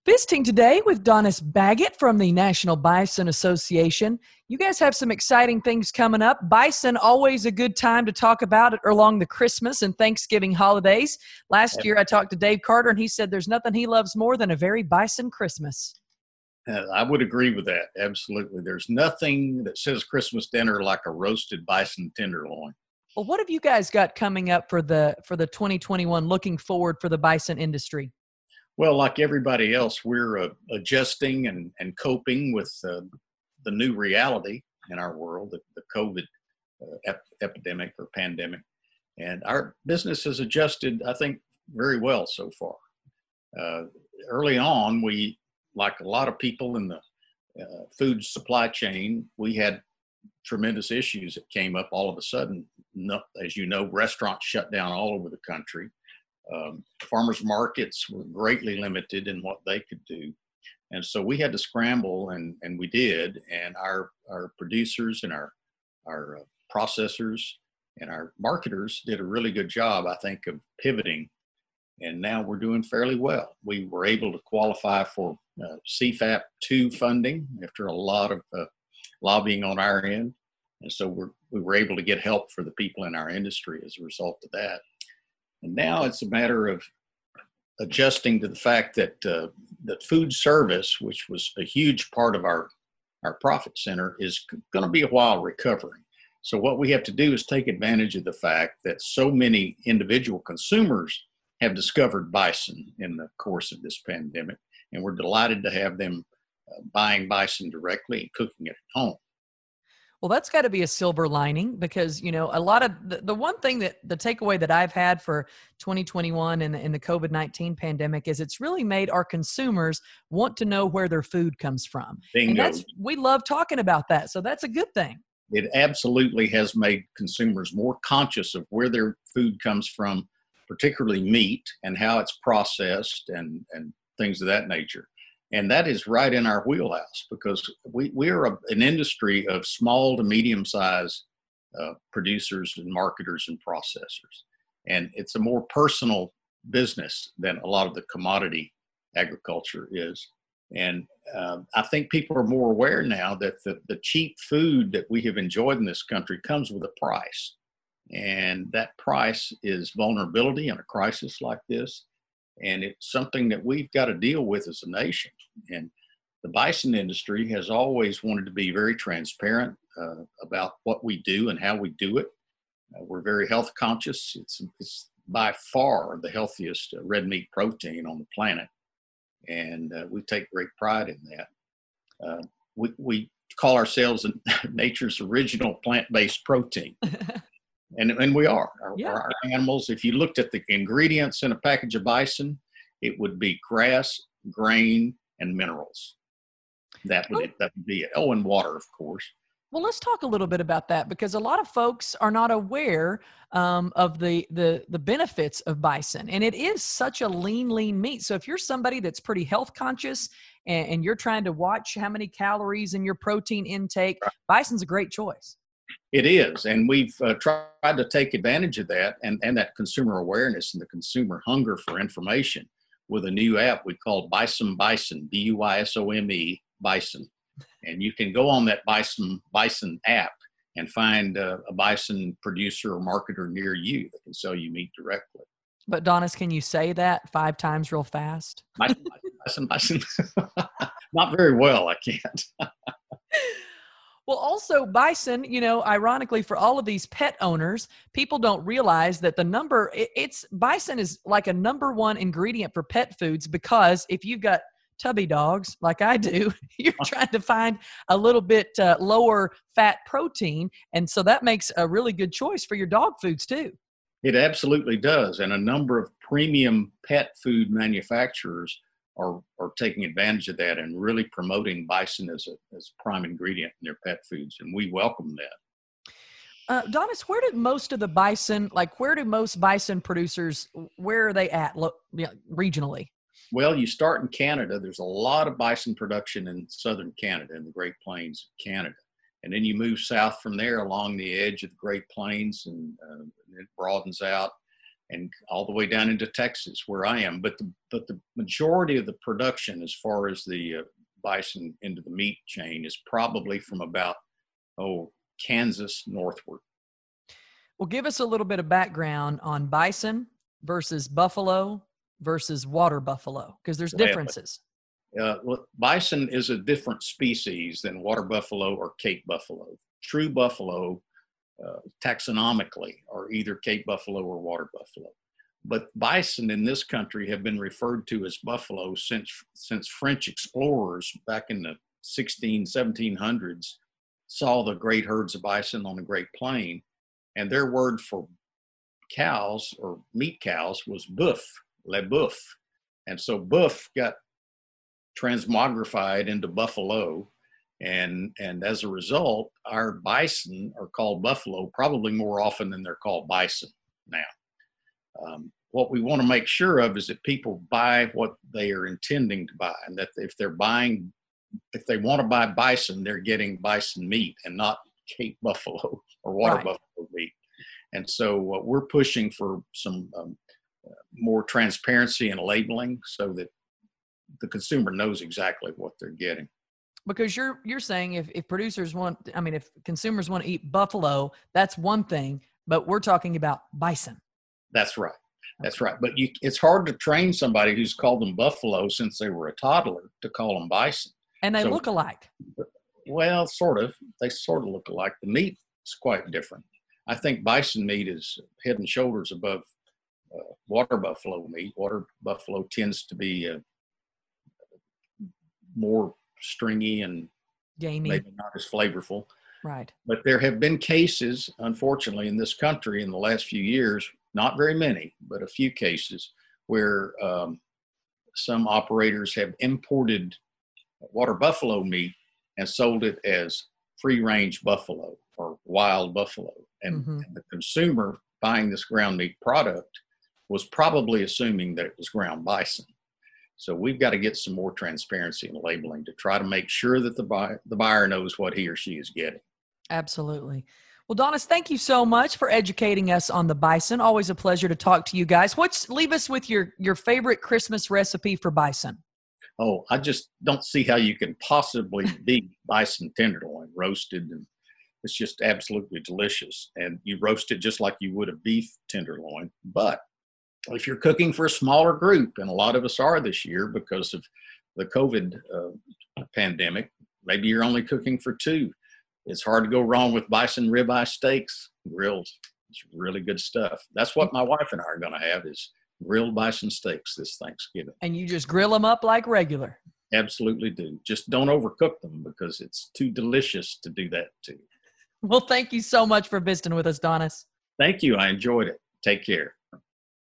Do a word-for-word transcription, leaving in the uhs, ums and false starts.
Visiting today with Donis Baggett from the National Bison Association. You guys have some exciting things coming up. Bison, always a good time to talk about it along the Christmas and Thanksgiving holidays. Last year I talked to Dave Carter and he said there's nothing he loves more than a very bison Christmas. Uh, I would agree with that. Absolutely. There's nothing that says Christmas dinner like a roasted bison tenderloin. Well, what have you guys got coming up for the for the twenty twenty-one, looking forward for the bison industry? Well, like everybody else, we're uh, adjusting and, and coping with uh, the new reality in our world, the, the COVID uh, ep- epidemic or pandemic. And our business has adjusted, I think, very well so far. Uh, early on, we, like a lot of people in the uh, food supply chain, we had tremendous issues that came up all of a sudden. No, as you know, restaurants shut down all over the country. Um, farmers markets were greatly limited in what they could do. And so we had to scramble, and, and we did. And our, our producers and our, our uh, processors and our marketers did a really good job, I think, of pivoting. And now we're doing fairly well. We were able to qualify for uh, C FAP two funding after a lot of uh, lobbying on our end. And so we're, we were able to get help for the people in our industry as a result of that. And now it's a matter of adjusting to the fact that uh, that food service, which was a huge part of our, our profit center, is going to be a while recovering. So what we have to do is take advantage of the fact that so many individual consumers have discovered bison in the course of this pandemic, and we're delighted to have them uh, buying bison directly and cooking it at home. Well, that's got to be a silver lining because, you know, a lot of the, the one thing that the takeaway that I've had for twenty twenty-one and, and the COVID nineteen pandemic is it's really made our consumers want to know where their food comes from. Bingo. And that's, we love talking about that. So that's a good thing. It absolutely has made consumers more conscious of where their food comes from, particularly meat and how it's processed and, and things of that nature. And that is right in our wheelhouse because we, we are a, an industry of small to medium-sized uh, producers and marketers and processors. And it's a more personal business than a lot of the commodity agriculture is. And uh, I think people are more aware now that the, the cheap food that we have enjoyed in this country comes with a price. And that price is vulnerability in a crisis like this. And it's something that we've got to deal with as a nation. And the bison industry has always wanted to be very transparent uh, about what we do and how we do it. Uh, we're very health conscious. It's, it's by far the healthiest uh, red meat protein on the planet. And uh, we take great pride in that. Uh, we, we call ourselves nature's original plant-based protein. And, and we are. Our, Yeah. our animals, if you looked at the ingredients in a package of bison, it would be grass, grain, and minerals. That would, it, that would be it. Oh, and water, of course. Well, let's talk a little bit about that because a lot of folks are not aware um, of the, the the benefits of bison. And it is such a lean, lean meat. So if you're somebody that's pretty health conscious and, and you're trying to watch how many calories in your protein intake, Right. bison's a great choice. It is. And we've uh, tried to take advantage of that and, and that consumer awareness and the consumer hunger for information with a new app we call Bison Bison, B U I S O M E, Bison. And you can go on that Bison Bison app and find uh, a bison producer or marketer near you that can sell you meat directly. But Donis, can you say that five times real fast? Bison, bison, bison. Not very well, I can't. Well, also bison, you know, ironically for all of these pet owners, people don't realize that the number, it, it's bison is like a number one ingredient for pet foods because if you've got tubby dogs like I do, you're trying to find a little bit uh, lower fat protein. And so that makes a really good choice for your dog foods too. It absolutely does. And a number of premium pet food manufacturers are, are taking advantage of that and really promoting bison as a, as a prime ingredient in their pet foods. And we welcome that. Uh, Donis, where did most of the bison, like where do most bison producers, where are they at lo- yeah, regionally? Well, you start in Canada. There's a lot of bison production in southern Canada, in the Great Plains of Canada. And then you move south from there along the edge of the Great Plains and uh, it broadens out. and all the way down into Texas where I am. But the, but the majority of the production as far as the uh, bison into the meat chain is probably from about, oh, Kansas northward. Well, give us a little bit of background on bison versus buffalo versus water buffalo, because there's differences. Uh, well, bison is a different species than water buffalo or Cape buffalo. True buffalo, uh, taxonomically, are either Cape buffalo or water buffalo. But bison in this country have been referred to as buffalo since since French explorers back in the sixteen, seventeen hundreds saw the great herds of bison on the Great Plain, and their word for cows or meat cows was boeuf, le boeuf. And so boeuf got transmogrified into buffalo, and and as a result, our bison are called buffalo probably more often than they're called bison now. Um, what we want to make sure of is that people buy what they are intending to buy, and that if they're buying, if they want to buy bison, they're getting bison meat and not Cape buffalo or water Right. buffalo meat. And so uh, we're pushing for some um, uh, more transparency and labeling so that the consumer knows exactly what they're getting. Because you're you're saying if, if producers want, I mean, if consumers want to eat buffalo, that's one thing, but we're talking about bison. That's right. That's right. But you, it's hard to train somebody who's called them buffalo since they were a toddler to call them bison. And they So- look alike. Well, sort of. They sort of look alike. The meat is quite different. I think bison meat is head and shoulders above uh, water buffalo meat. Water buffalo tends to be uh, more stringy and Gamey. maybe not as flavorful. Right. But there have been cases, unfortunately, in this country in the last few years, not very many, but a few cases where um, some operators have imported water buffalo meat and sold it as free-range buffalo or wild buffalo. And, Mhm. and the consumer buying this ground meat product was probably assuming that it was ground bison. So we've got to get some more transparency in labeling to try to make sure that the buyer, the buyer knows what he or she is getting. Absolutely. Well, Donis, thank you so much for educating us on the bison. Always a pleasure to talk to you guys. What's leave us with your your favorite Christmas recipe for bison? Oh, I just don't see how you can possibly beat bison tenderloin roasted, and it's just absolutely delicious. And you roast it just like you would a beef tenderloin. But if you're cooking for a smaller group, and a lot of us are this year because of the COVID uh, pandemic, maybe you're only cooking for two. It's hard to go wrong with bison ribeye steaks, grilled. It's really good stuff. That's what my wife and I are going to have is grilled bison steaks this Thanksgiving. And you just grill them up like regular. Absolutely do. Just don't overcook them because it's too delicious to do that too. Well, thank you so much for visiting with us, Donis. Thank you. I enjoyed it. Take care.